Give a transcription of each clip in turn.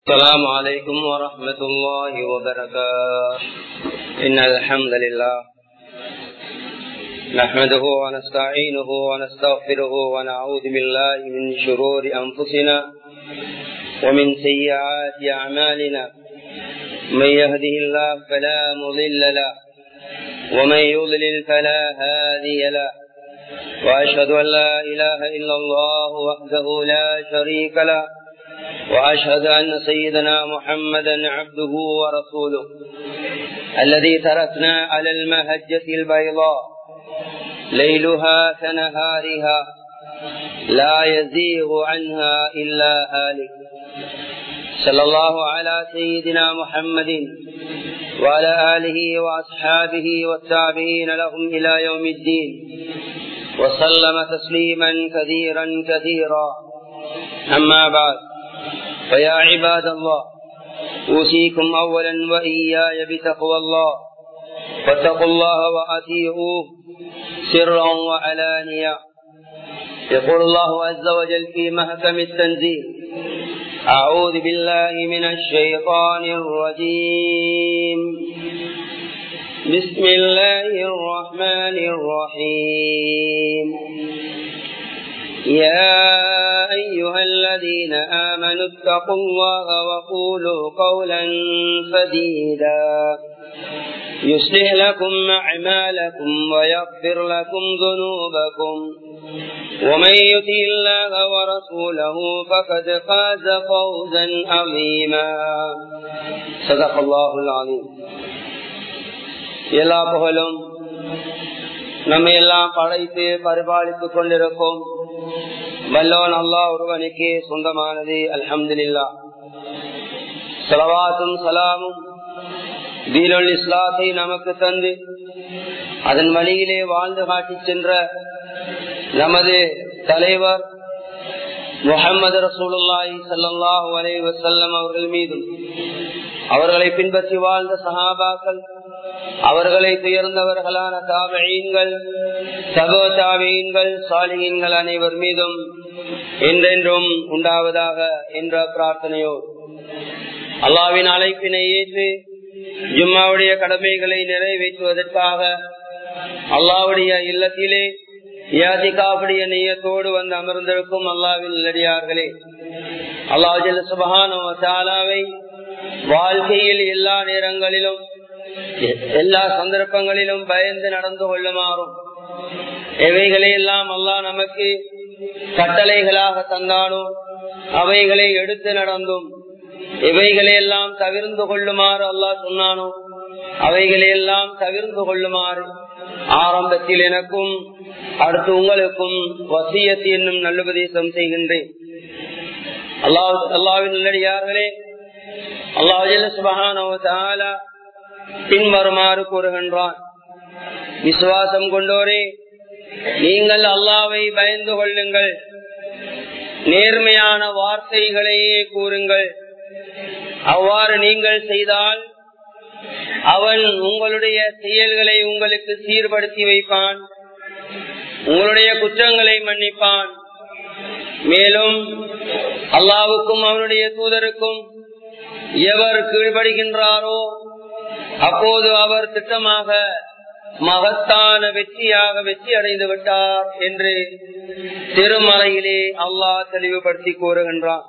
السلام عليكم ورحمة الله وبركاته. إن الحمد لله نحمده ونستعينه ونستغفره ونعوذ بالله من شرور أنفسنا ومن سيئات أعمالنا. من يهده الله فلا مضل له ومن يضلل فلا هادي له. وأشهد أن لا إله إلا الله وحده لا شريك له وأشهد أن سيدنا محمدا عبده ورسوله الذي تركنا على المهجة البيضاء ليلها كنهارها لا يزيغ عنها إلا هالك. صلى الله على سيدنا محمد وعلى آله وأصحابه والتابعين لهم إلى يوم الدين وسلم تسليما كثيرا كثيرا. أما بعد، فيا عباد الله، أوصيكم أولا وإياي بتقوى الله، فاتقوا الله وأطيعوه سرا وعلانية. يقول الله عز وجل في محكم التنزيل: أعوذ بالله من الشيطان الرجيم، بسم الله الرحمن الرحيم. يا أيها الذين آمنوا اتقوا الله وقولوا قولا سديدا يصلح لكم أعمالكم ويغفر لكم ذنوبكم ومن يطع الله ورسوله فقد فاز فوزا عظيما. صدق الله العظيم. எல்லா புகழும் நம்மை எல்லாம் படைத்து பரிபாலித்துக் கொண்டிருக்கும் வல்லவன் அல்லாஹ் ஒருவனுக்கே சொந்தமானது. அல்ஹம்துலில்லாஹ். ஸலவாத்தும் ஸலாமும் தீனுல் இஸ்லாத்தை நமக்கு தந்து அதன் வழியிலே வாழ்ந்து காட்டி சென்ற நமது தலைவர் முஹம்மது ரசூலுல்லாஹி ஸல்லல்லாஹு அலைஹி வஸல்லம் அவர்கள் மீதும், அவர்களை பின்பற்றி வாழ்ந்த சஹாபாக்கள், அவர்களை துயர்ந்தவர்களான தாபிஈன்கள், தபூ தாபிஈன்கள், சாலிஹீன்கள் அனைவர் மீதும் என்றென்றும் உண்டாவதாக என்ற பிரார்த்தனையோடு அல்லாஹ்வின் அழைப்பினை ஏற்று ஜும்மாவுடைய கடமைகளை நிறைவேற்றுவதற்காக அல்லாஹ்வுடைய இல்லத்திலே இஅ்திகாஃபுடைய நிய்யத்தோடு வந்து அமர்ந்திருக்கும் அல்லாஹ்வின் நல்லடியார்களே, அல்லாஹ் ஜல்ல சுப்ஹானஹு வ தஆலாவை வாழ்க்கையில் எல்லா நேரங்களிலும் எல்லா சந்தர்ப்பங்களிலும் பயந்து நடந்து கொள்ளுமாறும், எவைகளை எல்லாம் அல்லாஹ் நமக்கு கட்டளைகளாக தந்தானோ அவைகளை எடுத்து நடந்தும், எவைகளை எல்லாம் தவிர்ந்து கொள்ளுமாறு அல்லாஹ் சொன்னானோ அவைகளை எல்லாம் தவிர்ந்து கொள்ளுமாறு ஆரம்பத்தில் எனக்கும் அடுத்து உங்களுக்கும் வசியத் என்னும் நல்லுபதேசம் செய்கின்றேன். அல்லாஹ்வின் நல்லடியார்களே, அல்லாஹ் ஜல்ல சுப்ஹானஹு வ தஆலா பின்வருமாறு கூறுகின்றான்: விசுவாசம் கொண்டோரே, நீங்கள் அல்லாஹ்வை பயந்து கொள்ளுங்கள், நேர்மையான வார்த்தைகளையே கூறுங்கள். அவ்வாறு நீங்கள் செய்தால் அவன் உங்களுடைய செயல்களை உங்களுக்கு சீர்படுத்தி வைப்பான், உங்களுடைய குற்றங்களை மன்னிப்பான். மேலும் அல்லாஹ்வுக்கும் அவனுடைய தூதருக்கும் எவர் கீழ்படுகின்றாரோ அப்போது அவர் திட்டமாக மகத்தான வெற்றியாக வெற்றி அடைந்து விட்டார் என்று திருமலையிலே அல்லாஹ் தெளிவுபடுத்தி கூறுகின்றான்.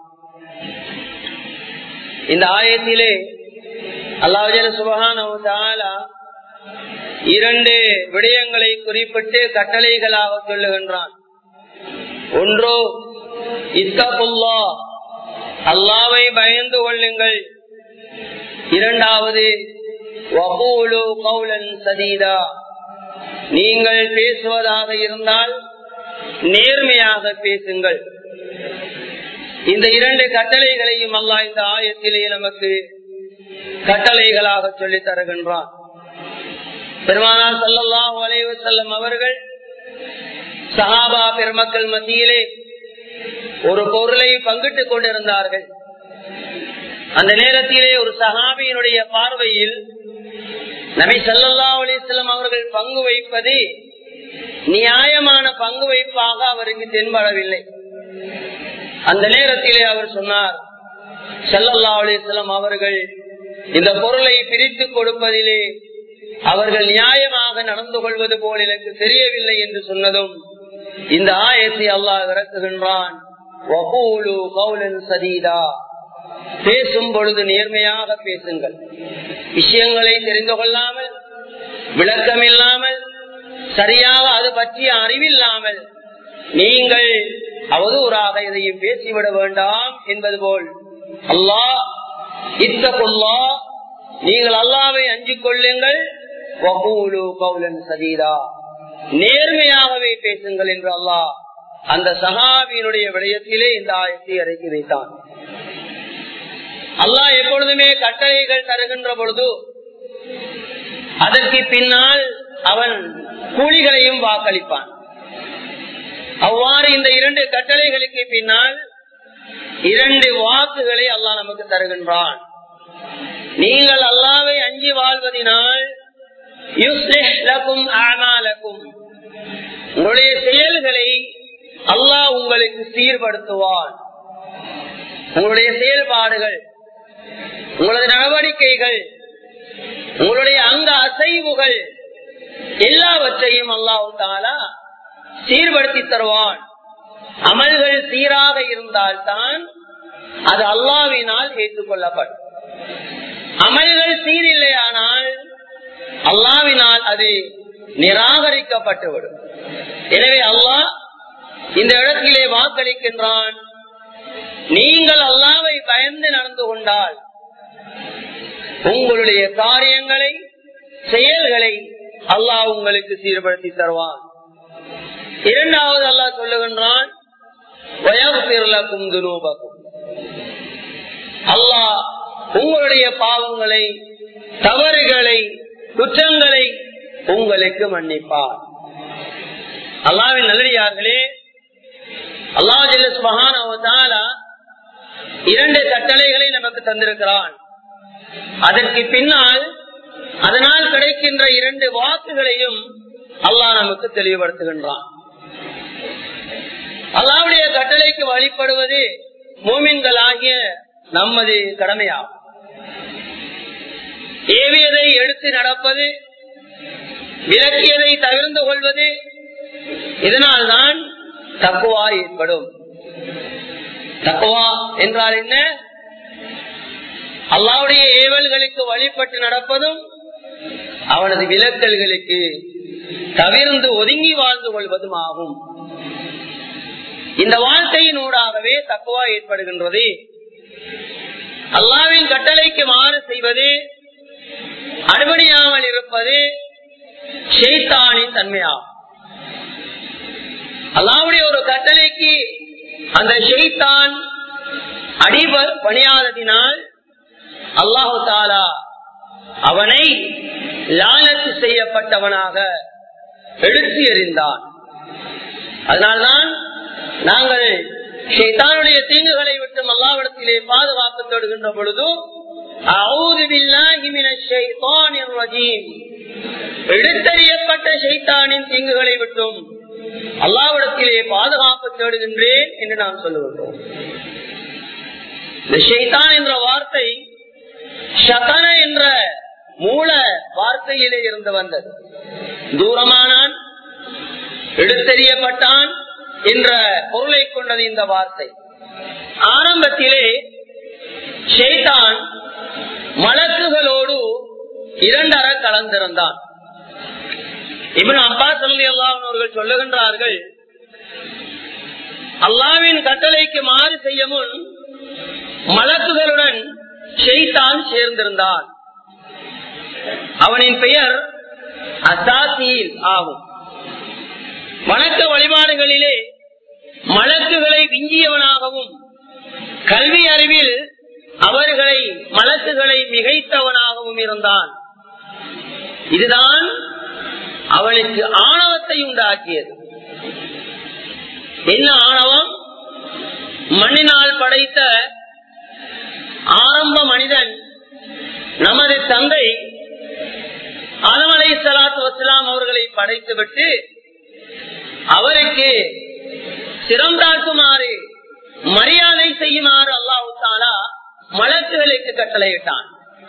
இந்த ஆயத்திலே அல்லாஹ் சுப்ஹானஹு வ தஆலா இரண்டு விடயங்களை குறிப்பிட்டு கட்டளைகளாக சொல்லுகின்றான். ஒன்று, இத்தகுல்லாஹ், அல்லாஹ்வை பயந்து கொள்ளுங்கள். இரண்டாவது, வகூலு கௌலன் சதீதா, நீங்கள் பேசுவதாக இருந்தால் நேர்மையாக பேசுங்கள். இந்த இரண்டு கட்டளைகளையும் அல்லாஹ் இந்த ஆயத்திலே நமக்கு கட்டளைகளாக சொல்லி தருகின்றான். பெருமானார் ஸல்லல்லாஹு அலைஹி வஸல்லம் அவர்கள் சஹாபா பெருமக்கள் மத்தியிலே ஒரு பொருளை பங்கிட்டுக் கொண்டிருந்தார்கள். அந்த நேரத்திலே ஒரு சஹாபியினுடைய பார்வையில் நபி ஸல்லல்லாஹு அலைஹி வஸல்லம் அவர்கள் பங்கு வைப்பது நியாயமான பங்கு வைப்பாக அவருக்கு தென்படவில்லை. அந்த நேரத்திலே அவர் சொன்னார்: ஸல்லல்லாஹு அலைஹி வஸல்லம் அவர்கள் இந்த பொருளை பிரித்து கொடுப்பதிலே அவர்கள் நியாயமாக நடந்து கொள்வது போல் எனக்கு தெரியவில்லை என்று சொன்னதும் இந்த ஆயத்தை அல்லாஹ் இறக்குகின்றான். வகூலு கௌலன் சதீதா, பேசும் பொழுது நேர்மையாக பேசுங்கள். விஷயங்களை தெரிந்து கொள்ளாமல், விளக்கம் இல்லாமல், சரியாக அது பற்றிய அறிவில்லாமல் நீங்கள் அவதூறாக எதையும் பேசிவிட வேண்டாம் என்பது போல் அல்லாஹ் இத்தகுல்லா, நீங்கள் அல்லாஹ்வை அஞ்சிக் கொள்ளுங்கள், வகூலு கௌலன் சதீதா, நேர்மையாகவே பேசுங்கள் என்று அல்லாஹ் அந்த சஹாபியினுடைய விடயத்திலே இந்த ஆயத்தை இறக்கி வைத்தான். அல்லாஹ் எப்பொழுதுமே கட்டளைகள் தருகின்ற பொழுது அதற்கு பின்னால் அவன் கூலிகளையும் வாக்களிப்பான். அவ்வாறு இந்த 2 கட்டளைகளுக்கு பின்னால் 2 வாக்குகளை அல்லாஹ் நமக்கு தருகின்றான். நீங்கள் அல்லாஹ்வை அஞ்சி வாழ்வதினால் யுஸ்லிஹ் லகும் அஅமாலகும், உங்களுடைய செயல்களை அல்லாஹ் உங்களுக்கு சீர்படுத்துவான். உங்களுடைய செயல்பாடுகள், உங்களுடைய நடவடிக்கைகள், உங்களுடைய அங்க அசைவுகள் எல்லாவற்றையும் அல்லாஹ் தஆலா சீர்படுத்தி தருவான். அமல்கள் சீராக இருந்தால்தான் அது அல்லாஹ்வினால் ஏற்றுக்கொள்ளப்படும். அமல்கள் சீரில்லையானால் அல்லாஹ்வினால் அது நிராகரிக்கப்பட்டுவிடும். எனவே அல்லாஹ் இந்த இடத்திலே வாக்களிக்கின்றான், நீங்கள் அல்லாஹ்வை பயந்து நடந்து கொண்டால் உங்களுடைய காரியங்களை, செயல்களை அல்லாஹ் உங்களுக்கு சீர்படுத்தி தருவான். இரண்டாவது அல்லாஹ் சொல்லுகின்றான், வயக்ஃபிர் லகும் துனூபகும், அல்லாஹ் உங்களுடைய பாவங்களை, தவறுகளை, குற்றங்களை உங்களுக்கு மன்னிப்பார். அல்லாஹ்வின் நல்லடியார்களே, அல்லாஹ் ஜல்ல சுப்ஹானஹு வ தஆலா 2 கட்டளைகளை நமக்கு தந்திருக்கிறான். அதற்கு பின்னால் அதனால் கிடைக்கின்ற 2 வாக்குகளையும் அல்லாஹ் நமக்கு தெளிவுபடுத்துகின்றான். அல்லாஹ்வுடைய கட்டளைக்கு வழிபடுவது மூமின்களாகிய நமது கடமையாகும். ஏவியதை எடுத்து நடப்பது, விலக்கியதை தவிர்த்து கொள்வது, இதனால் தான் தக்வா ஏற்படும். தக்வா என்றால் என்ன? அல்லாஹ்வுடைய ஏவல்களுக்கு வழிபட்டு நடப்பதும், அவனது விலக்கல்களுக்கு தவிர்த்து ஒதுங்கி வாழ்ந்து கொள்வதும் ஆகும். இந்த வாழ்க்கையினூடாகவே தக்வா ஏற்படுகின்றது. அல்லாஹ்வின் கட்டளைக்கு மாறு செய்வது, அடிபணியாமல் இருப்பது ஷைத்தானின் தன்மையாகும். அல்லாஹ்வுடைய ஒரு கட்டளைக்கு அந்த ஷைத்தான் அடிபணியாததினால் அல்லாஹு தஆலா அவனை லானத்து செய்யப்பட்டவனாக எடுத்து எறிந்தான். அதனால்தான் நாங்கள் ஷைத்தானுடைய தீங்குகளை விட்டு அல்லாஹ்விடத்திலே பாதுகாப்பு தேடுகின்ற பொழுது அஊது பில்லாஹி மினஷ் ஷைத்தானிர் ரஜீம், எடுத்தறியப்பட்ட ஷைத்தானின் தீங்குகளை விட்டும் அல்லாஹ்விடத்திலே பாதுகாப்பு தேடுகின்றேன் என்று நாம் சொல்லுகின்றோம். இந்த ஷைத்தான் என்ற வார்த்தை ஷதன என்ற மூல வார்த்தையிலே இருந்து வந்தது. தூரமானான், எடுத்தறியப்பட்டான் என்ற பொருளை கொண்டது இந்த வார்த்தை. ஆரம்பத்திலே ஷைத்தான் மலக்குகளோடு 2 கலந்திருந்தான். இப்னு அப்பாஸ் ரலியல்லாஹு அன்ஹு அவர்கள் சொல்லுகின்றார்கள், அல்லாஹ்வின் கட்டளைக்கு மாறு செய்ய முன் மலக்குகளுடன் ஷைத்தான் சேர்ந்திருந்தான். அவனின் பெயர் அசாசீல் ஆகும். வணக்க வழிபாடுகளிலே மலக்குகளை விஞ்சியவனாகவும், கல்வி அறிவில் அவர்களை மலக்குகளை மிகைத்தவனாகவும் இருந்தான். இதுதான் அவனுக்கு ஆணவத்தை உண்டாக்கியது. என்ன ஆணவம்? மண்ணினால் படைத்த ஆரம்ப மனிதன் நமது தந்தை ஆதம் அலைஹிஸ்ஸலாத்து வஸ்ஸலாம் அவர்களை படைத்துவிட்டு அவருக்கு சிறந்தாக்குமாறு, மரியாதை செய்யுமாறு அல்லாஹ் தஆலா மலக்குகளுக்கு கட்டளையிட்டான்.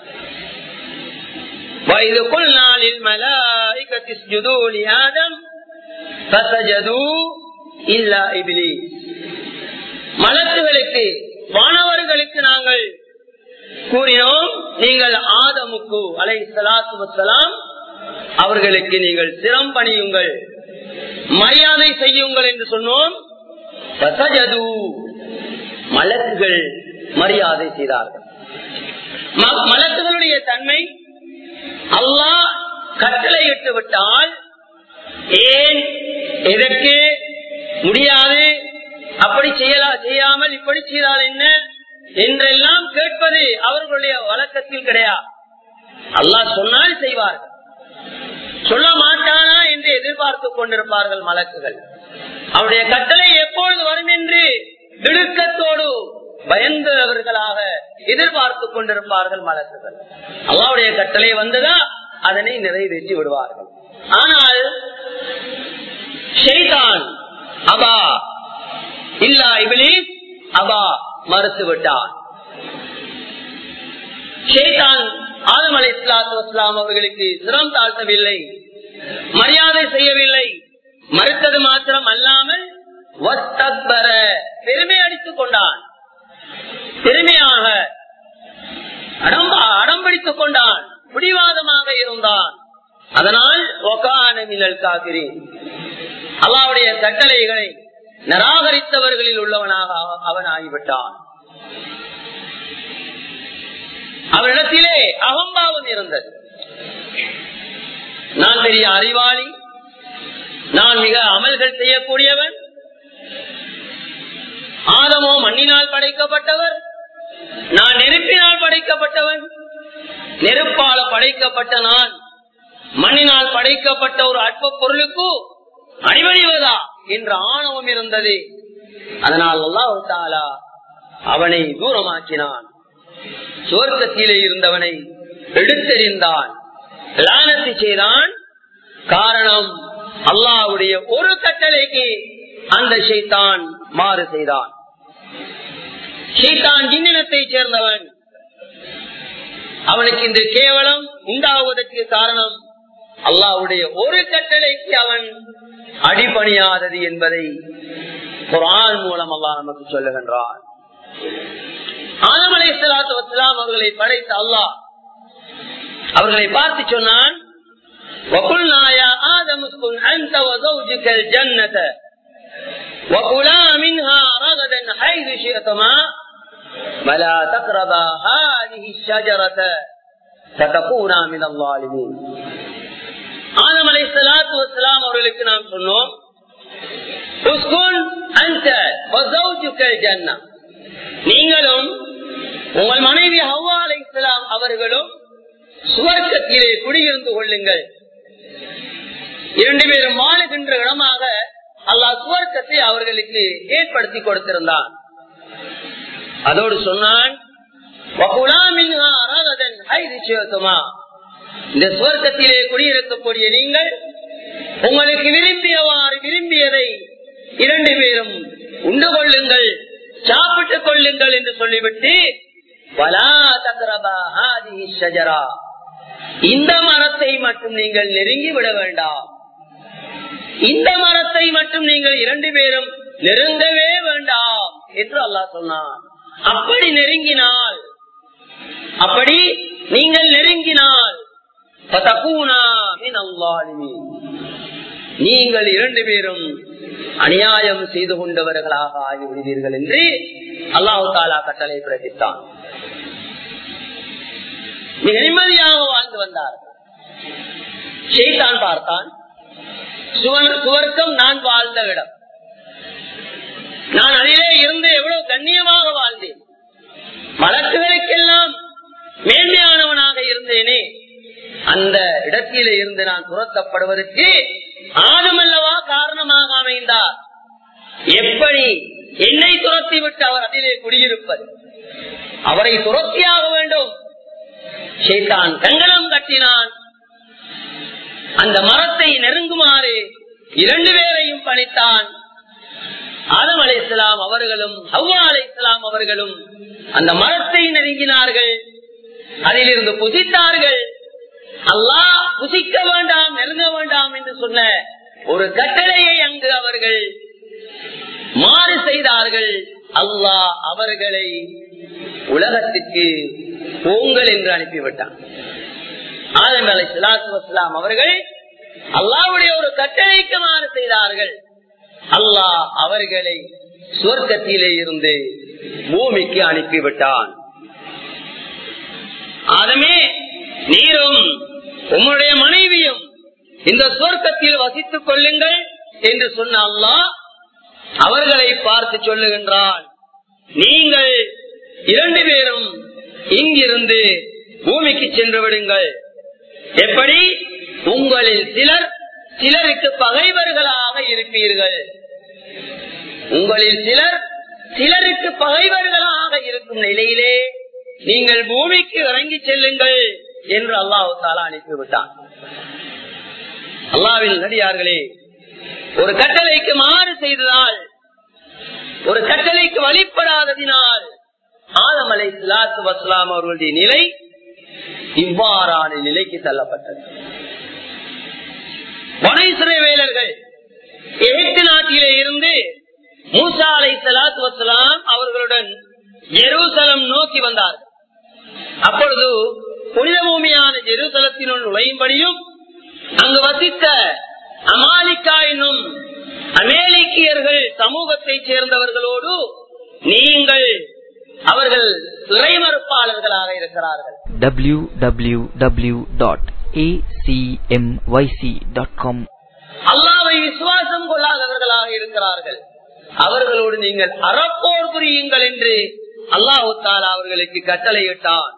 மலக்குகளுக்கு வானவர்களுக்கு நாங்கள் கூறினோம், நீங்கள் ஆதமுக்கு அலைஹிஸ்ஸலாத்து வஸ்ஸலாம் அவர்களுக்கு நீங்கள் சிரம் பணியுங்கள், மரியாதை செய்யுங்கள் என்று சொன்னோம். மலக்குகள் மரியாதை செய்தார்கள். மலக்குகளுடைய தன்மை, அல்லாஹ் கட்டளையிட்டு விட்டால் ஏன் எதற்கு முடியாது, அப்படி செய்யாமல் இப்படி செய்தால் என்ன என்றெல்லாம் கேட்பது அவர்களுடைய வழக்கத்தில் கிடையாது. அல்லாஹ் சொன்னால் செய்வார்கள், சொல்ல மாட்டானா என்று எதிர்பார்த்து கொண்டிருப்பார்கள் மலக்குகள். அவருடைய கட்டளை எப்பொழுது வரும் என்று திடுக்கத்தோடு பயந்தவர்களாக எதிர்பார்த்து கொண்டிருப்பார்கள் மலக்குகள். அல்லாஹ்வுடைய கட்டளை வந்ததா அதனை நிறைவேற்றி விடுவார்கள். ஆனால் ஷைத்தான் அபா இல்லா இப்லீஸ் அபா மறுத்து விட்டான். ஷைத்தான் ஆதம் அலைஹிஸ்ஸலாத்து வஸ்ஸலாம் அவர்களுக்கு சிரம் தாழ்த்தவில்லை, மரியாதை செய்யவில்லை. மறுத்தது மாத்திரம் அல்லாமல் பெருமை அடித்துக் கொண்டான், பெருமையாக அடம்பிடித்துக் கொண்டான், பிடிவாதமாக இருந்தான். அதனால் அல்லாஹ்வுடைய கட்டளைகளை நிராகரித்தவர்களில் உள்ளவனாக அவன் ஆகிவிட்டான். அவனிடத்திலே அகம்பாவம் இருந்தது. நான் பெரிய அறிவாளி, நான் மிக அமல்கள் செய்யக்கூடியவன், ஆதமோ மண்ணினால் படைக்கப்பட்டவர், நான் நெருப்பினால் படைக்கப்பட்டவன், நெருப்பால படைக்கப்பட்ட நான் மண்ணினால் படைக்கப்பட்ட ஒரு அற்ப பொருளுக்கு அடிபணிவதா என்ற ஆணவம் இருந்தது. அதனால் அல்லாஹ் தஆலா அவனை தூரமாக்கினான், சுவர்க்கத்திலே இருந்தவனை எடுத்தெறிந்தான், லானத்து செய்தான். காரணம், அல்லாஹ்வுடைய ஒரு கட்டளைக்கு அந்த ஷைத்தான் மாறு செய்தான். ஷைத்தான் ஜின்னினத்தை சேர்ந்தவன். அவனுக்கு இந்த கேவலம் உண்டாவதற்கு காரணம் அல்லாஹ்வுடைய ஒரு கட்டளைக்கு அவன் அடிபணியாதது என்பதை குர்ஆன் மூலம் அல்லாஹ் நமக்கு சொல்லுகின்றான். ஆதம் அலைஹிஸ்ஸலாத்து வஸ்ஸலாம் அவர்களை படைத்த அல்லாஹ் அவர்களை பார்த்து சொன்னான், وَقُلْنَا يَا آدَمُ اسْكُنْ أَنْتَ وَزَوْجُكَ الْجَنَّةَ وَكُلَا مِنْهَا رَغَدًا حَيْثُ شِئْتُمَا وَلَا تَقْرَبَا هَٰذِهِ الشَّجَرَةَ فَتَكُونَا مِنَ الظَّالِمِينَ. ஆதம் அலைஹிஸ்ஸலாத்து வஸ்ஸலாம் அவர்களுக்கு நாம் சொன்னோம், உஸ்குன் அன்த வஸௌஜுகல் ஜன்னah, நீங்களும் உங்கள் மனைவி ஹவ்வா அலைஹிஸ்ஸலாம் அவர்களும் சுவர்க்கத்திலே குடியிருந்து கொள்ளுங்கள். இரண்டு பேரும் வாழுகின்ற இடமாக அல்லாஹ் சுவர்க்கத்தை அவர்களுக்கு ஏற்படுத்தி கொடுத்திருந்தான். அதோடு சொன்னான், இந்த சுவர்க்கத்திலே குடியிருக்கக்கூடிய நீங்கள் உங்களுக்கு விரும்பியவாறு விரும்பியதை இரண்டு பேரும் உண்டு கொள்ளுங்கள், சாப்பிட்டுக் கொள்ளுங்கள் என்று சொல்லிவிட்டு, வலா தக்ரபா ஹாதிஹி ஷஜரா, இந்த மரத்தை மட்டும் நீங்கள் நெருங்கி விட வேண்டாம், இந்த மரத்தை மட்டும் நீங்கள் இரண்டு பேரும் நெருங்கவே வேண்டாம் என்று அல்லாஹ் சொன்னான். அப்படி நெருங்கினால், அப்படி நீங்கள் நெருங்கினால் நீங்கள் இரண்டு பேரும் அநியாயம் செய்து கொண்டவர்களாக ஆகிவிடுவீர்கள் என்று அல்லாஹ் தஆலா கட்டளை பிறப்பித்தான். மிக நிம்மதியாக வாழ்ந்து வந்தார். ஷைத்தான் பார்த்தான், சுவர்க்கம் நான் வாழ்ந்த இடம், நான் அதிலே இருந்து எவ்வளவு கண்ணியமாக வாழ்ந்தேன், மலக்குகளுக்கெல்லாம் மேன்மையானவனாக இருந்தேனே, அந்த இடத்திலே இருந்து நான் துரத்தப்படுவதற்கு ஆதம் அல்லவா காரணமாக அமைந்தார். எப்படி என்னை துரத்தி விட்டு அவர் அதிலே குடியிருப்பது, அவரை துரத்தியாக வேண்டும். ஷைத்தான் கங்கணம் கட்டினான், அந்த மரத்தை நெருங்குமாறு இரண்டு பேரையும் பணித்தான். ஆதம் அலைஹிஸ்ஸலாம் அவர்களும் ஹவ்வா அலைஹிஸ்ஸலாம் அவர்களும் அந்த மரத்தை நெருங்கினார்கள், அதிலிருந்து புசித்தார்கள். அல்லாஹ் புசிக்க வேண்டாம், நெருங்க வேண்டாம் என்று சொன்ன ஒரு கட்டளையை அங்கு அவர்கள் மாறு செய்தார்கள். அல்லாஹ் அவர்களை உலகத்திற்கு போங்கள் என்று அனுப்பிவிட்டான். ஆதம் அலைஹிஸ்ஸலாத்து வஸ்ஸலாம் அவர்கள் அல்லாஹ்வுடைய ஒரு கட்டளைக்கு மாறு செய்தார்கள். அல்லாஹ் அவர்களை சுவர்க்கத்திலே இருந்து பூமிக்கு அனுப்பிவிட்டான். ஆதமே, நீரும் உம்முடைய மனைவியும் இந்த சுவர்க்கத்தில் வசித்துக் கொள்ளுங்கள் என்று சொன்ன அல்லாஹ் அவர்களை பார்த்து சொல்லுகின்றான், நீங்கள் 2 பேரும் இங்கிருந்து பூமிக்கு சென்று விடுங்கள். எப்படி? உங்களில் சிலர் சிலருக்கு பகைவர்களாக இருப்பீர்கள். உங்களில் சிலர் சிலருக்கு பகைவர்களாக இருக்கும் நிலையிலே நீங்கள் பூமிக்கு இறங்கி செல்லுங்கள் என்று அல்லாஹ் தஆலா அனுப்பிவிட்டான். அல்லாஹ்வின் நடிகார்களே, ஒரு கட்டளைக்கு மாறு செய்ததால், ஒரு கட்டளைக்கு வழிபடாததினால் ஆதம் அலைஹிஸ்ஸலாத்து வஸ்ஸலாம் அவர்களுடைய நிலை இவ்வாறான நிலைக்கு தள்ளப்பட்டது. பனி இஸ்ரவேலர்கள் எகிப்து நாட்டிலே இருந்து மூசா அலைஹிஸ்ஸலாத்து வஸ்ஸலாம் அவர்களுடன் ஜெருசலம் நோக்கி வந்தார்கள். அப்பொழுது புனித பூமியான ஜெருசலத்தினுள் நுழையும்படியும் அங்கு வசித்த அமாலிகா என்னும் அமேலிக்கியர்கள் சமூகத்தை சேர்ந்தவர்களோடு நீங்கள் அவர்கள் இறைமறுப்பாளர்களாக இருக்கிறார்கள். www.acmyc.com அல்லாஹ்வை விசுவாசம் கொள்ளாதவர்களாக இருக்கிறார்கள். அவர்களோடு நீங்கள் அறப்போர் புரியுங்கள் என்று அல்லாஹ் தஆலா அவர்களுக்கு கட்டளையிட்டான்.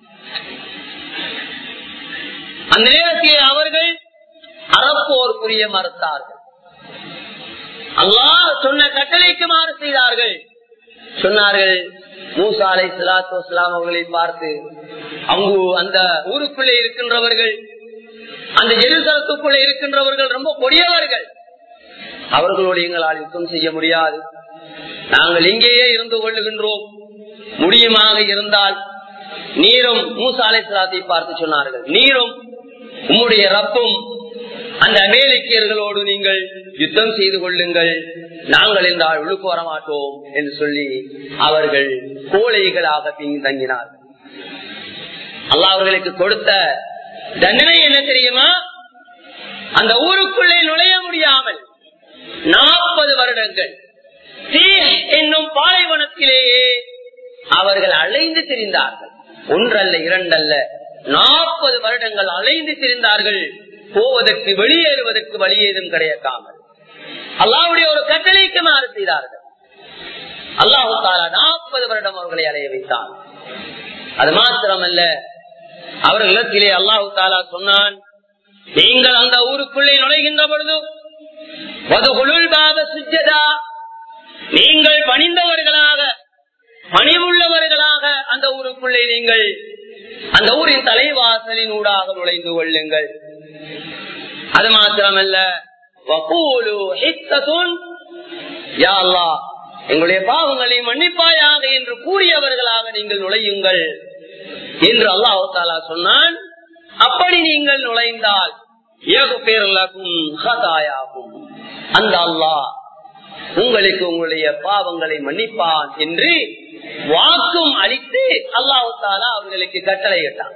அந்த நேரத்தில் அவர்கள் அறப்போர் புரிய மறுத்தார்கள். அல்லாஹ் சொன்ன கட்டளைக்கு மாறு செய்தார்கள். சொன்னார்கள், மூசா அலைஹிஸ்ஸலாத்து வஸ்ஸலாம் அவர்களை பார்த்து, அங்கு அந்த ஊருக்குள்ளே இருக்கின்றவர்கள், அந்த ஜெருசலத்துக்குள்ளே இருக்கின்றவர்கள் ரொம்ப கொடியவர்கள், அவர்களோடு எங்களால் யுத்தம் செய்ய முடியாது, நாங்கள் இங்கேயே இருந்து கொள்ளுகின்றோம், முடியுமாக இருந்தால் நீரும் மூசா அலைஹிஸ்ஸலாத்தை பார்த்து சொன்னார்கள், நீரும் உம்முடைய ரப்பும் அந்த அமேலிக்கியர்களோடு நீங்கள் யுத்தம் செய்து கொள்ளுங்கள், நாங்கள் என்றால் உள்ளுக்கு வரமாட்டோம் என்று சொல்லி அவர்கள் கோழைகளாக பின்தங்கினார்கள். அல்லாஹ் அவர்களுக்கு கொடுத்த தண்டனை என்ன தெரியுமா? அந்த ஊருக்குள்ளே நுழைய முடியாமல் 40 வருடங்கள் என்னும் பாலைவனத்திலேயே அவர்கள் அலைந்து திரிந்தார்கள். ஒன்றல்ல, இரண்டல்ல, 40 வருடங்கள் அலைந்து திரிந்தார்கள். போவதற்கு, வெளியேறுவதற்கு வழி ஏதும் கிடைக்காமல் அல்லாஹ்வுடைய ஒரு கட்டளைக்கு மாறு செய்தார்கள். அல்லாஹ் தஆலா 40 வருடம் அவர்களை அலைய வைத்தான். அது மாத்திரமல்ல, அவர்களிடத்திலே அல்லாஹ் தஆலா சொன்னான், நீங்கள் அந்த ஊருக்குள்ளே நுழைகின்ற பொழுது வதுகுலுல் பாப சுஜ்ஜதா, நீங்கள் பணிந்தவர்களாக, பணிவுள்ளவர்களாக அந்த ஊருக்குள்ளே நீங்கள் அந்த ஊரின் தலைவாசலின் ஊடாக நுழைந்து கொள்ளுங்கள். அது மாத்திரமல்ல, வகூலு ஹித்தத்துன், யா அல்லாஹ் எங்களுடைய பாவங்களை மன்னிப்பாயாக என்று கூறியவர்களாக நீங்கள் நுழையுங்கள் என்று அல்லாஹ் தஆலா சொன்னான். அப்படி நீங்கள் நுழைந்தால் யக்ஃபிர் லகும் ஹதாயாகும், அந்த அல்லாஹ் உங்களுக்கு உங்களுடைய பாவங்களை மன்னிப்பான் என்று வாக்கும் அளித்து அல்லாஹ் தஆலா அவர்களுக்கு கட்டளையிட்டான்.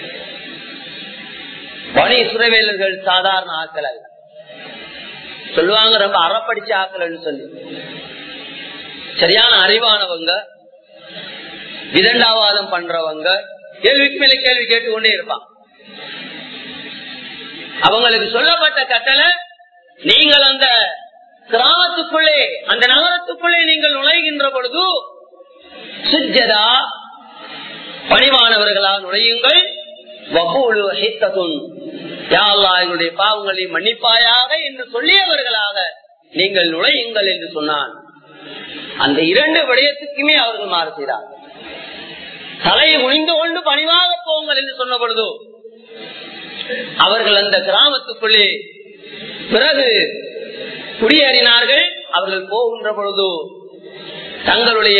பனி இஸ்ரவேலர்கள் சாதாரண ஆட்கள் அல்ல. சொல்லுவாங்க ரொம்ப அறப்படிச்ச ஆட்கள் சொல்லி, சரியான அறிவானவங்க, விதண்டாவாதம் பண்றவங்க, கேள்விக்கு மேல கேள்வி கேட்டுக்கொண்டே இருப்பாங்க. அவங்களுக்கு சொல்லப்பட்ட கட்டளை, நீங்கள் அந்த கிராமத்துக்குள்ளே, அந்த நகரத்துக்குள்ளே நீங்கள் நுழைகின்ற பொழுது சுஜ்ஜதா, பணிவானவர்களாக நுழையுங்கள், வகூலு ஹித்தத்துன், யா அல்லாஹ் எங்களுடைய பாவங்களை மன்னிப்பாயாக என்று சொல்லியவர்களாக நீங்கள் நுழையுங்கள் என்று சொன்னான். அந்த 2 விடயத்துக்குமே அவர்கள் மாறு செய்தார்கள். தலையை குனிந்து கொண்டு பணிவாக போங்கள் என்று சொன்ன பொழுது அவர்கள் அந்த கிராமத்துக்குள்ளே பிறகு குடியேறினார்கள். அவர்கள் போகின்ற பொழுது தங்களுடைய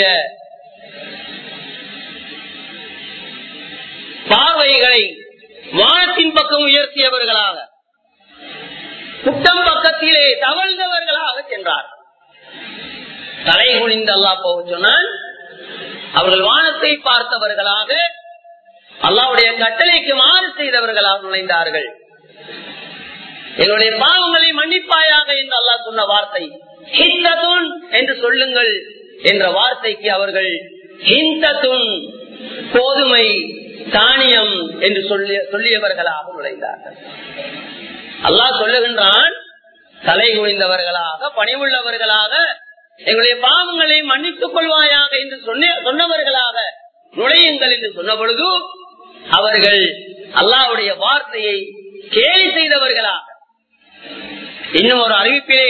பார்வைகளை வானத்தின் பக்கம் உயர்த்தியவர்களாக, குட்டம் பக்கத்திலே தவழ்ந்தவர்களாக சென்றார். தலை குனிந்து அல்லாஹ் போக சொன்னால் அவர்கள் வானத்தை பார்த்தவர்களாக, அல்லாஹ்வுடைய கட்டளைக்கு மாறு செய்தவர்களாக நுழைந்தார்கள். எங்களுடைய பாவங்களை மன்னிப்பாயாக என்று அல்லாஹ் சொன்ன வார்த்தை ஹிந்தத்துன் என்று சொல்லுங்கள் என்ற வார்த்தைக்கு அவர்கள் ஹிந்தத்துன் கோதுமை தானியம் என்று சொல்லியவர்களாக நுழைந்தார்கள். அல்லாஹ் சொல்லுகின்றான், தலை குனிந்தவர்களாக பணிவுள்ளவர்களாக எங்களுடைய பாவங்களை மன்னித்துக் கொள்வாயாக என்று சொன்னவர்களாக நுழையுங்கள் என்று சொன்ன பொழுது அவர்கள் அல்லாஹ்வுடைய வார்த்தையை கேலி செய்தவர்களாக. இன்னும் ஒரு அறிவிப்பிலே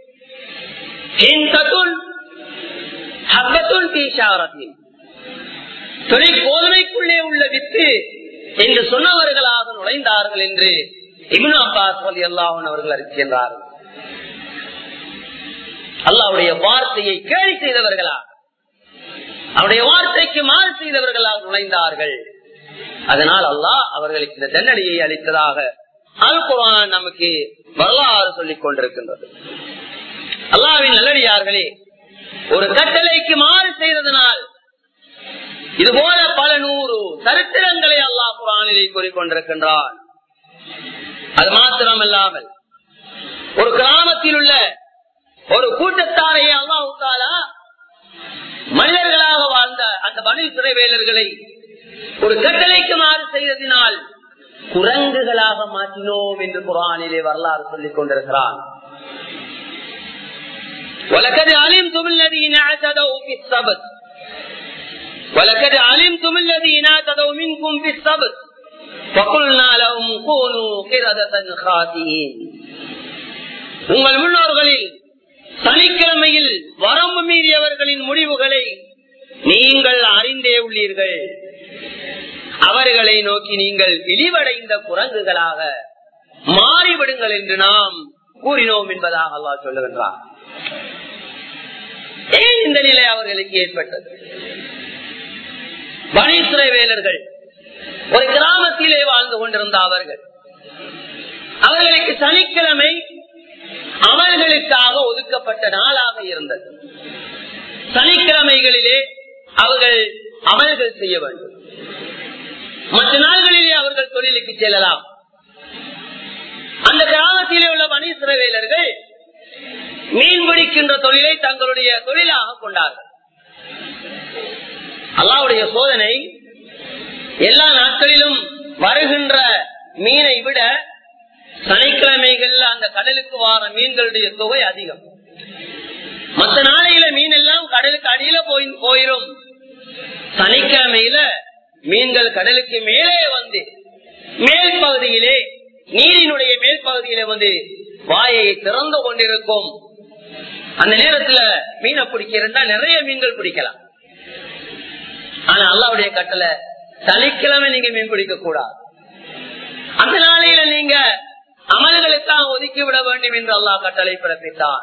கோதுமைக்குள்ளே உள்ள வித்து என்று சொன்னவர்களாக நுழைந்தார்கள் என்று இப்னு அப்பாஸ் ரலியல்லாஹு அன்ஹு அவர்கள் அறிவிக்கின்றார்கள். அல்லாஹ்வுடைய வார்த்தையை கேலி செய்தவர்களாக, அவருடைய வார்த்தைக்கு மாறு செய்தவர்களாக நுழைந்தார்கள். அதனால் அல்லாஹ் அவர்களுக்கு இந்த தண்டனையை அளித்ததாக அல் குர்ஆன் நமக்கு வரலாறு சொல்லிக் கொண்டிருக்கின்றது. அல்லாஹ்வின் நல்லடியார்களே, ஒரு கட்டளைக்கு மாறு செய்ததனால் இதுபோல பல நூறு சரித்திரங்களை அல்லாஹ் குர்ஆனிலே கூறிக்கொண்டிருக்கின்றான். அது மாத்திரமல்லாமல் ஒரு கிராமத்தில் உள்ள ஒரு கூட்டத்தாரையே அல்லாஹ் தஆலா மனிதர்களாக வாழ்ந்த அந்த பனி இஸ்ரவேலர்களை ஒரு கட்டளைக்கு மாறு செய்ததினால் குரங்குகளாக மாற்றினோம் என்று குர்ஆனிலே வரலாறு சொல்லிக் கொண்டிருக்கிறான். وَلَقَدْ عَلِمْتُمُ الَّذِينَ اعْتَدَوْا فِي السَّبْتِ وَلَقَدْ عَلِمْتُمُ الَّذِينَ اعْتَدَوْا مِنكُمْ فِي السَّبْتِ فَقُلْنَا لَهُمْ كُونُوا قِرَدَةً خَاسِئِينَ. உங்கள் முன்னோர்களில் சனிக்கிழமையில் வரம்பு மீறியவர்களின் முடிவுகளை நீங்கள் அறிந்தே உள்ளீர்கள். அவர்களை நோக்கி நீங்கள் இழிவடைந்த குரங்குகளாக மாறிவிடுங்கள் என்று நாம் கூறினோம் என்பதாக அல்லாஹ் சொல்லுகின்றார். ஏன் இந்த நிலை அவர்களுக்கு ஏற்பட்டது? பனி இஸ்ரவேலர்கள் ஒரு கிராமத்திலே வாழ்ந்து கொண்டிருந்த அவர்களுக்கு சனிக்கிழமை அமல்களுக்காக ஒதுக்கப்பட்ட நாளாக இருந்தது. சனிக்கிழமைகளிலே அவர்கள் அமல்கள் செய்ய வேண்டும். மற்ற நாள்களிலே அவர்கள் தொழிலுக்கு செல்லலாம். அந்த கிராமத்திலே உள்ள பனி இஸ்ரவேலர்கள் மீன் பிடிக்கின்ற தொழிலை தங்களுடைய தொழிலாக கொண்டார்கள். அல்லாஹ்வுடைய சோதனை எல்லா நாட்களிலும் வருகின்ற மீனை விட சனிக்கிழமைகள் அந்த கடலுக்கு வார மீன்களுடைய தொகை அதிகம். மற்ற நாளையில மீன் எல்லாம் கடலுக்கு அடியில போயிரும். சனிக்கிழமையில மீன்கள் கடலுக்கு மேலே வந்து மேல் பகுதியிலே, நீரினுடைய மேல் பகுதியில வந்து வாயை திறந்து கொண்டிருக்கும். அந்த நேரத்துல மீனை பிடிக்கிறதா நிறைய மீன்கள் பிடிக்கலாம். ஆனா அல்லாஹ்வுடைய கட்டளை சனிக்கிழமை நீங்க மீன் பிடிக்க கூடாது. அந்த நாளையில நீங்க அமல்களுக்காக ஒதுக்கி விட வேண்டும் என்று அல்லாஹ் கட்டளை பிறப்பித்தான்.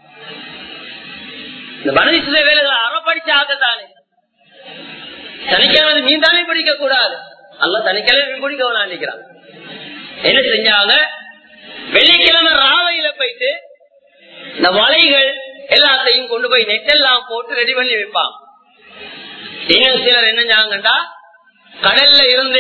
இந்த பனி இஸ்ரவேலர்கள் அறப்படிச்ச ஆகத்தானே சனிக்கிழமை மீன் தானே பிடிக்க கூடாது. அல்லாஹ் சனிக்கிழமை மீன் பிடிக்க நினைக்கிறான். என்ன செஞ்சாங்க? வெள்ளிக்கிழமை ராவையில போயிட்டு இந்த வலைகள் எல்லாத்தையும் கொண்டு போய் நெட்டெல்லாம் போட்டு ரெடி பண்ணி வைப்பாங்க. இன்னும் சிலர் என்ன செஞ்சாங்கண்டா கடல்ல இருந்து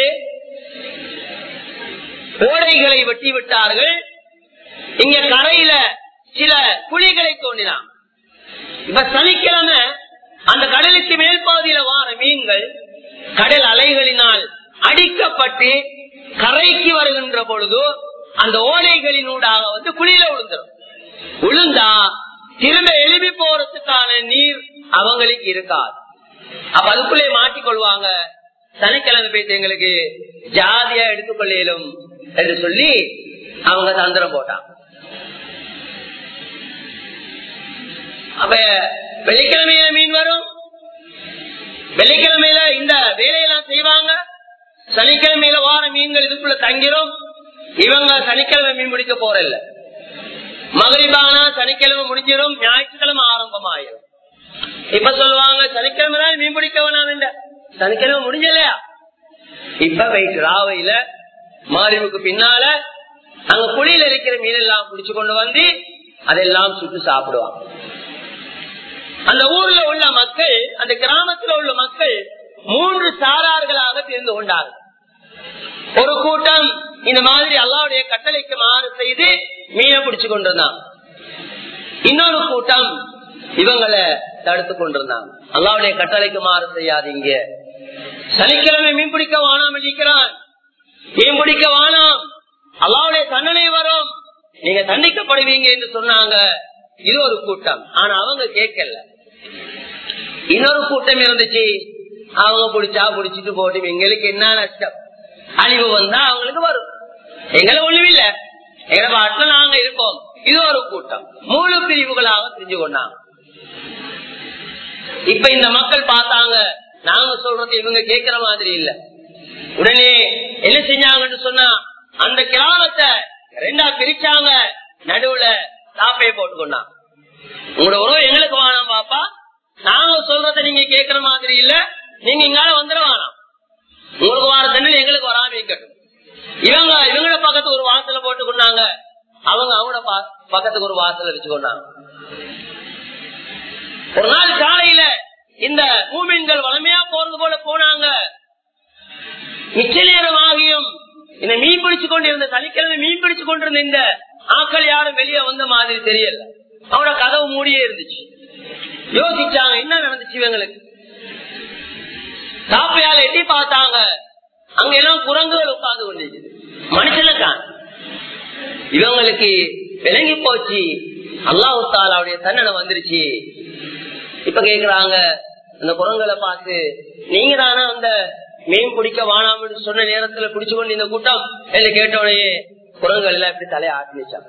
ஓடைகளை வெட்டி விட்டார்கள். இங்க கரையில சில குழிகளை தோண்டினான். இப்ப சனிக்கிழமை அந்த கடலுக்கு மேல் பகுதியில வார மீன்கள் கடல் அலைகளினால் அடிக்கப்பட்டு கரைக்கு வருகின்ற பொழுது அந்த ஓடைகளினூடாக வந்து குழியில விழுந்துடும். விழுந்தா திரும்ப எழுப்பி போறதுக்கான நீர் அவங்களுக்கு இருக்காது. அப்ப அதுக்குள்ளே மாட்டிக்கொள்வாங்க. சனிக்கிழமை போயிட்டு எங்களுக்கு ஜாதியா எடுத்துக்கொள்ளும் என்று சொல்லி அவங்க தந்திரம் போட்டாங்க. அப்ப வெள்ளிக்கிழமையில மீன் வரும். வெள்ளிக்கிழமையில இந்த வேலையெல்லாம் செய்வாங்க. சனிக்கிழமையில வார மீன்கள் இதுக்குள்ள தங்கிரும். இவங்க சனிக்கிழமை மீன் பிடிக்க போறதில்ல. மகரிபானா சனிக்கிழமை முடிஞ்சிடும், ஞாயிற்றுக்கிழமை ஆரம்பமாயிரும். இப்ப சொல்லுவாங்க சனிக்கிழமை தான் மீன் பிடிக்க வேணாம், சனிக்கிழமை முடிஞ்சலையா? இப்ப வைத்து ராவையில மாரிவுக்கு பின்னால அங்க குழியில இருக்கிற மீன் எல்லாம் பிடிச்சு கொண்டு வந்து அதெல்லாம் சுட்டு சாப்பிடுவாங்க. அந்த ஊர்ல உள்ள மக்கள், அந்த கிராமத்தில் உள்ள மக்கள் 3 சாரார்களாக பிரிந்து கொண்டார்கள். ஒரு கூட்டம் இந்த மாதிரி அல்லாஹ்வுடைய கட்டளைக்கு மாறு செய்து மீனை பிடிச்சு கொண்டிருந்தாங்க. இன்னொரு கூட்டம் இவங்களை தடுத்து கொண்டிருந்தாங்க. அல்லாஹ்வுடைய கட்டளைக்கு மாறு செய்யாதீங்க, சனிக்கிழமை மீன் பிடிக்க வானாம் இருக்கிறான், மீன் பிடிக்க வானாம், அல்லாஹ்வுடைய தண்டனை வரும், நீங்க தண்டிக்கப்படுவீங்க என்று சொன்னாங்க. இது ஒரு கூட்டம். ஆனா அவங்க கேட்கல. இன்னொரு கூட்டம் இருந்துச்சு, அவங்க பிடிச்சா பிடிச்சிட்டு போட்டு எங்களுக்கு என்ன நஷ்டம், அழிவு வந்தா அவங்களுக்கு வரும், எங்களை ஒழிவில்ல, எங்களை பாட்டுல நாங்க இருப்போம். இது ஒரு கூட்டம். 3 பிரிவுகளாக பிரிஞ்சு கொண்டாங்க. இப்ப இந்த மக்கள் பார்த்தாங்க, நாங்க சொல்றது இவங்க கேட்கிற மாதிரி இல்ல. உடனே என்ன செஞ்சாங்கன்னு சொன்னா, அந்த கிராமத்தை 2ஆ பிரிச்சாங்க, நடுவுல தாப்பையை போட்டுக்கொண்டாங்க. உங்களோட உறவு எங்களுக்கு வாழாம் பாப்பா, நாங்க சொல்றத நீங்க கேட்கிற மாதிரி இல்ல, நீங்க இங்கால வந்துட வேணாம், உங்களுக்கு வார தண்ணி எங்களுக்கு வராம இருக்கட்டும். இவங்களோட பக்கத்துக்கு ஒரு வாசல போட்டுக்கொண்டாங்க, அவங்க அவங்களோட பக்கத்துக்கு ஒரு வாசல் வச்சு கொண்டாங்க. ஒரு நாள் காலையில இந்த மூமின்கள் வளமையா போறது போல போனாங்க. மிச்ச நேரம் ஆகியும் இந்த மீன் பிடிச்சு கொண்டிருந்த, சனிக்கிழமை மீன் பிடிச்சு கொண்டிருந்த இந்த ஆக்கள் யாரும் வெளியே வந்த மாதிரி தெரியல. அவனோட கதவு மூடியே இருந்துச்சு. யோசிச்சாங்க என்ன நடந்துச்சு இவங்களுக்கு. தாப்பையால எட்டி பார்த்தாங்க, அங்க எல்லாம் குரங்குகள் உட்கார்ந்து கொண்டிருக்குது, மனுஷன காண. இவங்களுக்கு விளங்கி போச்சு, அல்லாஹ் தஆலாவுடைய தண்டனை வந்துருச்சு. இப்ப கேக்குறாங்க அந்த குரங்களை பார்த்து, நீங்க தானே அந்த மீன் பிடிக்க வானாம்னு சொன்ன நேரத்துல பிடிச்சு கொண்டு இந்த கூட்டம் என்று கேட்டோடனே குரங்கள் எல்லாம் இப்படி தலையை ஆட்டிச்சாங்க.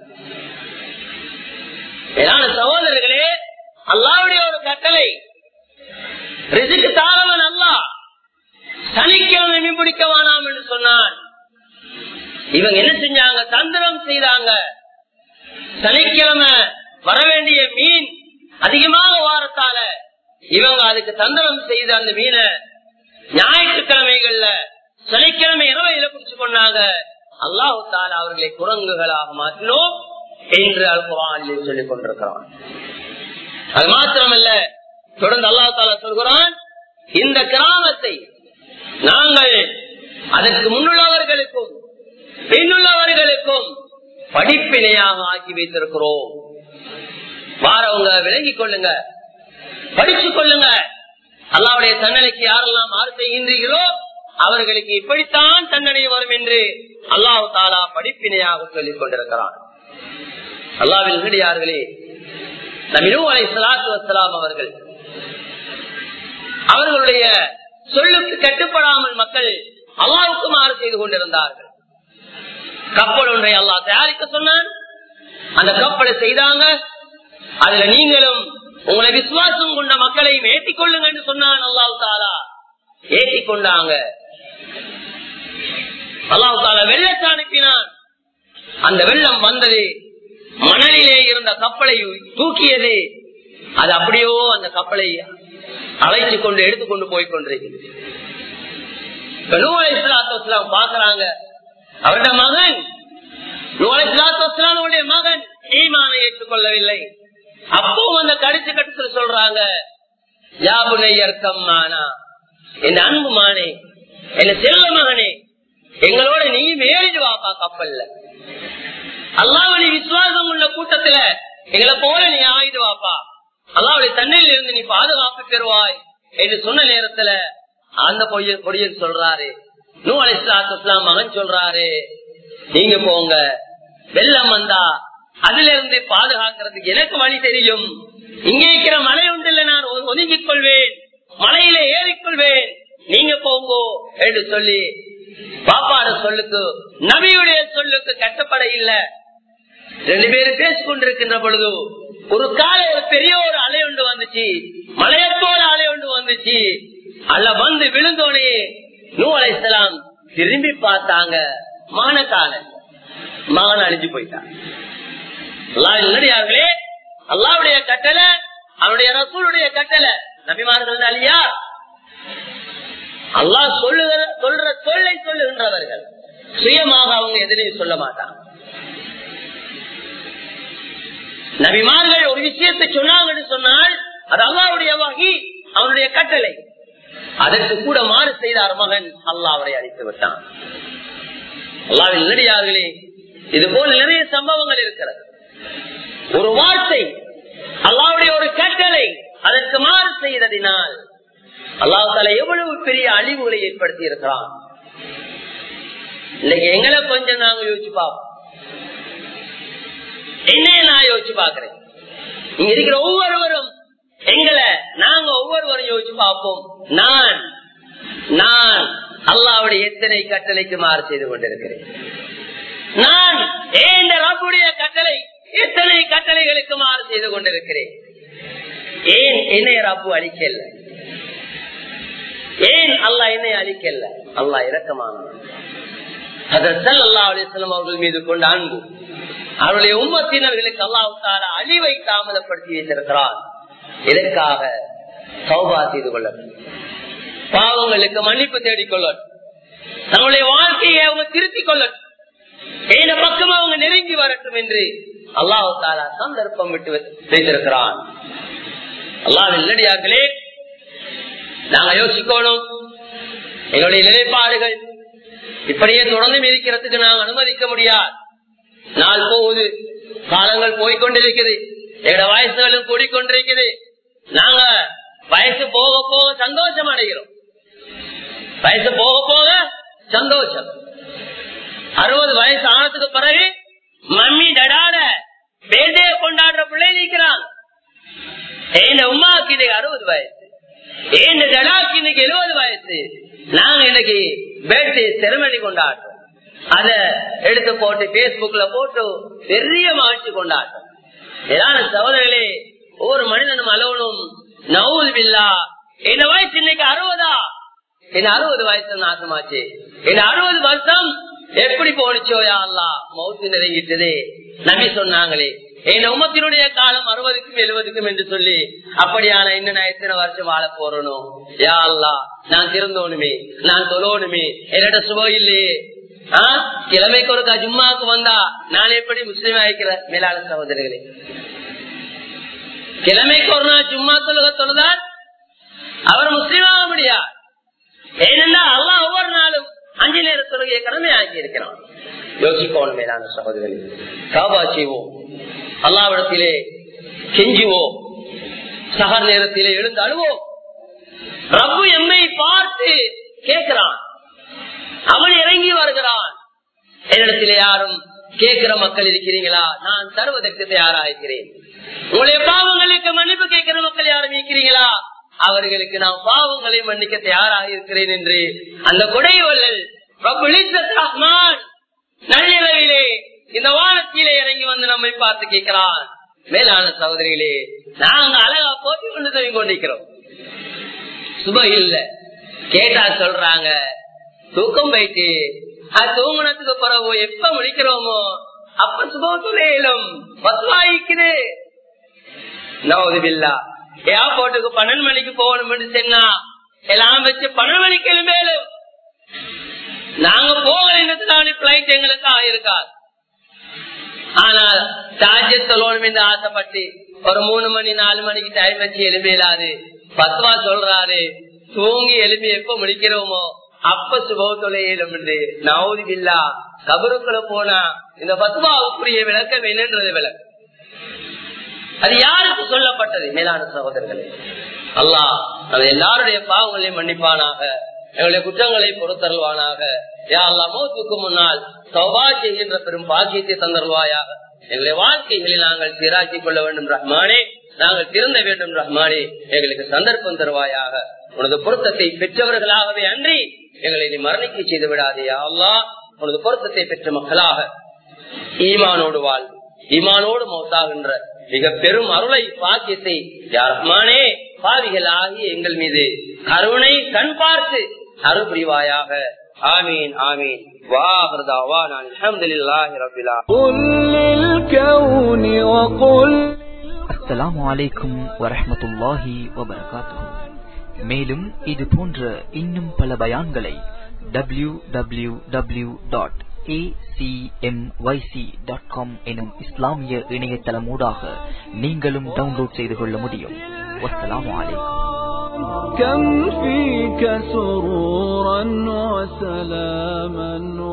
சகோதரர்களே, அல்லாஹ்வுடைய ஒரு கட்டளை, ரிஸ்க் தாரவன் அல்லாஹ், சனிக்கிழமை மீன் பிடிக்க வானாம் என்று சொன்னான். இவங்க என்ன செஞ்சாங்க, தந்திரம் செய்தாங்க. சனிக்கிழமை வர வேண்டிய மீன் அதிகமாக வாரத்தால இவங்க அதுக்கு தந்திரம் செய்து அந்த மீனை ஞாயிற்றுக்கிழமைகள்ல சனிக்கிழமை இரவையில பிடிச்சு கொண்டாங்க. அல்லாஹ் தஆலா அவர்களை குரங்குகளாக மாற்றினோம் என்று அல்-குர்ஆனில் சொல்லிக் கொண்டிருக்கிறான். அது மாத்திரமல்ல, தொடர்ந்து அல்லாஹ் தஆலா சொல்கிறான், இந்த கிராமத்தை நாங்கள் அதற்கு முன்னுள்ளவர்களுக்கும் பின்னுள்ளவர்களுக்கும் படிப்பினையாக ஆக்கி வைத்திருக்கிறோம். வாரவங்க விளங்கிக் கொள்ளுங்க, படிச்சு கொள்ளுங்க. அல்லாஹ்வுடைய தண்டனைக்கு யாரெல்லாம் மாறு செய்கின்றீர்களோ அவர்களுக்கு இப்படித்தான் தண்டனை வரும் என்று அல்லாஹ் தஆலா படிப்பினையாக சொல்லிக் கொண்டிருக்கிறான். அல்லாஹ்வின் நல்லடியார்களே, நபி நூஹ் அலைஹிஸ்ஸலாத்து வஸ்ஸலாம் அவர்களுடைய சொல்லுக்கு கட்டுப்படாமல் மக்கள் அல்லாஹ்வுக்கு மாறு செய்து கொண்டிருந்தார்கள். கப்பல் ஒன்றை அல்லாஹ் தயாரிக்க சொன்னான், அந்த கப்பலை செய்தாங்க. அதுல நீங்களும் உங்களை விசுவாசம் கொண்ட மக்களையும் ஏற்றிக் கொள்ளுங்க என்று சொன்னான். அல்லாஹ் தஆலா ஏற்றிக் கொண்டாங்க. அல்லாஹ் தஆலா வெள்ளத்தை அனுப்பினான். அந்த வெள்ளம் வந்தது, மணலிலே இருந்த கப்பலை தூக்கியது. அது அப்படியோ அந்த கப்பலை அழைத்துக் கொண்டு எடுத்துக்கொண்டு போய் கொண்டிருக்கிறது. நூஹ் அலைஹிஸ்ஸலாத்து வஸ்ஸலாம் பார்க்கறாங்க, அவருடைய மகன் நூஹ் அலைஹிஸ்ஸலாத்து வஸ்ஸலாமுடைய மகன் ஈமானை ஏற்றுக்கொள்ளவில்லை. அப்போ அந்த கடிச்சு கட்டுத்துல சொல்றாங்க, யா புனையர்க்கம் மானா, என் அன்பு மானே, என்ன செல்ல மகனே, எங்களோட நீ மேறிடு வாப்பா கப்பல்ல, அல்லாஹ்வை விசுவாசம் உள்ள கூட்டத்துல எங்களை போல நீ ஆயிடு வாப்பா, அல்லாஹ்வுடைய தண்ணில் இருந்து நீ பாதுகாப்பு பெறுவாய் என்று சொன்ன நேரத்துல அந்த பொடியன் சொல்றாரு, நூஹ் அலைஹிஸ்ஸலாத்து வஸ்ஸலாம் மகன் சொல்றாரு, நீங்க போங்க, வெள்ளம் வந்தா அதுல இருந்து பாதுகாக்கிறதுக்கு எனக்கு வழி தெரியும், இங்க இருக்கிற மலை ஒன்றில் நான் ஒதுங்கிக் கொள்வேன், மலையில ஏறிக்கொள்வேன், நீங்க போங்கோ என்று சொல்லி பாப்பாட சொல்லுக்கு நபியுடைய சொல்லுக்கு கட்டப்பட இல்ல. 2 பேரும் பேசிக் கொண்டிருக்கின்ற பொழுது ஒரு கால ஒரு பெரிய ஒரு அலை ஒன்று வந்துச்சு, மலையப்போல அலை ஒன்று வந்துச்சு. அல்ல வந்து விழுந்தோனே நூஹ் அலைஹிஸ்ஸலாம் திரும்பி பார்த்தாங்க, மகன் அழிஞ்சு போயிட்டான். அல்லாஹ்வின் அல்லாஹ்வுடைய கட்டளை, அவருடைய ரசூலுடைய கட்டளை. நபிமார்கள் அல்லையா? அல்லாஹ் சொல்ற சொல்லை சொல்லுகின்றவர்கள். சுயமாக அவங்க எதிரையும் சொல்ல மாட்டாங்க. நபிமார்கள் ஒரு விஷயத்தை சொன்னாங்கன்னு சொன்னால் அது அல்லாஹ்வுடைய வஹி, அவனுடைய கட்டளை. அதற்கு கூட மாறு செய்தார் மகன், அல்லாஹ் அவரை அழித்து விட்டான். அல்லாஹ்வின் நல்லடியார்களே, இது போல நிறைய சம்பவங்கள் இருக்கிறது. ஒரு வார்த்தை, அல்லாஹ்வுடைய ஒரு கட்டளை, அதற்கு மாறு செய்ததினால் அல்லாஹ் தஆலா எவ்வளவு பெரிய அழிவுகளை ஏற்படுத்தி இருக்கிறான். இன்னைக்கு எங்களை கொஞ்சம் நாங்க யோசிச்சு பார்ப்போம். என்னைய நான் யோசிச்சு பார்க்கிறேன். இங்க இருக்கிற ஒவ்வொருவரும் எங்களை நாங்க ஒவ்வொருவரும் யோசிச்சு பார்ப்போம். நான் அல்லாஹ்வுடைய எத்தனை கட்டளைக்கு மாறு செய்து கொண்டிருக்கிறேன். நான் ஏன் ரப்புடைய கட்டளை எத்தனை கட்டளைகளுக்கு மாறு செய்து கொண்டிருக்கிறேன். ஏன் என்னை ரப்பு அழிக்கல? ஏன் அல்லாஹ் என்னை அழிக்கல? அல்லாஹ் இரக்கமானவன். ஹஜ்ரத் ஸல்லல்லாஹு அலைஹி வஸல்லம் அவர்கள் மீது கொண்ட அன்பு, அவருடைய உம்மத்தினர்களுக்கு அல்லாஹ் தஆலா அழிவை தாமதப்படுத்தி வைத்திருக்கிறார். இதற்காக தௌபா செய்து கொள்ளட்டும், பாவங்களுக்கு மன்னிப்பு தேடிக்கொள்ளட்டும், நம்முடைய வாழ்க்கையை அவங்க திருத்திக் கொள்ளட்டும், இந்த பக்கம் அவங்க நெருங்கி வரட்டும் என்று அல்லாஹ் தஆலா சந்தர்ப்பம் விட்டு வைத்திருக்கிறான். அல்லாஹ்வின் நல்லடியார்களே, நாங்க யோசிக்கணும். எங்களுடைய நிலைப்பாடுகள் இப்படியே தொடர்ந்து இருக்கிறதுக்கு நாங்கள் அனுமதிக்க முடியாது. நாள் போகுது, காலங்கள் போய்கொண்டிருக்குது, எங்களோட வயசுகளும் கூடிக்கொண்டிருக்குது. நாங்க வயசு போக போக சந்தோஷம் அடைகிறோம். வயசு போக போக சந்தோஷம். 60 வயசு ஆனதுக்கு பிறகு மம்மி டடாட பேர்தே கொண்டாடுற பிள்ளை இருக்கிறான். என் உமாக்கு இன்னைக்கு 60 வயசு, என் டடாக்கு இன்னைக்கு 70 வயசு. நாங்க இன்னைக்கு பேர்தே செரமனி கொண்டாடுறோம். அத எடுத்து போட்டு பேஸ்புக்ல போட்டு பெரிய மகிழ்ச்சி கொண்டாட்டம். ஏதான சகோதரர்களே, ஒவ்வொரு மனிதனும் அளவனும் நவுல் பில்லா. என்ன வயசு இன்னைக்கு 60? என்ன 60 வயசு நாசமாச்சு. என்ன 60 வருஷம் எப்படி போனிச்சோ யா அல்லாஹ், மௌத்து நெருங்கிட்டதே. நபி சொன்னாங்களே, என் உம்மத்தினுடைய காலம் 60க்கும் 70க்கும் என்று சொல்லி, அப்படியான இன்னும் நான் எத்தனை வருஷம் வாழ போறணும் யா அல்லாஹ். நான் திருந்தோணுமே, நான் தொழணுமே, என்னோட சுபம் இல்லையே. கிழமைக்கு ஒரு ஜும்மாவுக்கு வந்தா நான் எப்படி முஸ்லீம் ஆகிக்கிறேன்? மேலான சகோதரர்களே, கிழமைக்கு ஒரு நாள் ஜும்மா தொழுதால் அவர் முஸ்லீம் ஆக முடியாது. ஏனென்றா அல்லாஹ் ஒவ்வொரு நாளும் 5 நேர தொழுகையை கடமை ஆக்கி இருக்கிறான். யோசிக்கணும் மேலான சகோதரர்களே. தௌபா செய்வோம், அல்லாஹ்விடத்திலே கெஞ்சுவோம், சஹர் நேரத்திலே எழுந்து அழுவோம். ரப்பு எம்மை பார்த்து கேட்கிறான், அவன் இறங்கி வருகிறான். என்னிடத்திலே யாரும் கேட்கிற மக்கள் இருக்கிறீங்களா? நான் தருவதற்கு தயாராக இருக்கிறேன். உங்களுடைய பாவங்களுக்கு மன்னிப்பு கேட்கிற மக்கள் யாரும் இருக்கிறீங்களா? அவர்களுக்கு நான் பாவங்களை மன்னிக்க தயாராக இருக்கிறேன் என்று அந்த கொடைவல்லல் ரஹ்மான் நள்ளிரவிலே இந்த வானத்திலே இறங்கி வந்து நம்மை பார்த்து கேட்கிறான். மேலான சகோதரிகளே, நாங்க அழகா போட்டி கொண்டு தவி கொண்டிருக்கிறோம். சுப இல்ல கேட்டா சொல்றாங்க தூக்கம் போயிட்டு, அது தூங்குனதுக்கு பிறகு எப்ப முடிக்கிறோமோ அப்ப சுபத்துலேயும் பத்வாயிக்குது. நவுதுபில்லா, ஏர்போர்ட்டுக்கு 12 மணிக்கு போகணும் சொன்னா எல்லாம் வச்சு 12 மணிக்கு மேலும் நாங்க போகலாம். பிளைட் எங்களுக்கு ஆயிருக்காது. ஆனால் தாஜ்யத்தோணும் என்று ஆசைப்பட்டு ஒரு 3 மணி 4 மணிக்கு டைம் வச்சு எழுப்பியலாது. பத்வா சொல்றாரு, தூங்கி எழுப்பி எப்ப முடிக்கிறோமோ அப்ப சுபத்துலேயும் என்று. நவுதுபில்லா, கபருக்குள்ள போனா இந்த பத்வாவுக்குரிய விளக்கம் என்னன்றது விளக்கம். அது யாருக்கு சொல்லப்பட்டது? மேலான சகோதரர்களே, அல்லாஹ் நம்ம எல்லாருடைய பாவங்களையும் மன்னிப்பானாக, எங்களுடைய குற்றங்களை பொறுத்தருள்வானாக. யா அல்லாஹ், மௌத்துக்கு முன்னால் தௌபா செய்கின்ற பெரும் பாக்கியத்தை தந்தருள்வாயாக. எங்களுடைய வாழ்க்கைகளில் நாங்கள் சீராக்கிக் கொள்ள வேண்டும் ரஹ்மானே, நாங்கள் திருந்த வேண்டும் ரஹ்மானே. எங்களுக்கு சந்தர்ப்பம் தருவாயாக. உனது பொருத்தத்தை பெற்றவர்களாகவே அன்றி எங்களை நீ மரணிக்க செய்து விடாதே யா அல்லாஹ். உனது பொருத்தத்தை பெற்ற மக்களாக ஈமானோடு வாழ்வு, ஈமானோடு மௌத்தாகின்ற மிக பெரும் அருளை பாக்கியத்தை யா ரஹ்மானே பாவிகள் ஆகிய எங்கள் மீது கருணை கண் பார்த்து அருள் புரிவாயாக. ஆமீன் ஆமீன். وآخر دعوانا الحمد لله رب العالمين. قل للكون وقل. அஸ்ஸலாமு அலைக்கும் வரஹ்மத்துல்லாஹி வபரகாத்துஹு. மேலும் இது போன்ற இன்னும் பல பயான்களை www.acmyc.com எனும் இஸ்லாமிய இணையதளமூடாக நீங்களும் டவுன்லோட் செய்து கொள்ள முடியும். வஸ்ஸலாமு அலைக்கும். كم فيك سرورا وسلاما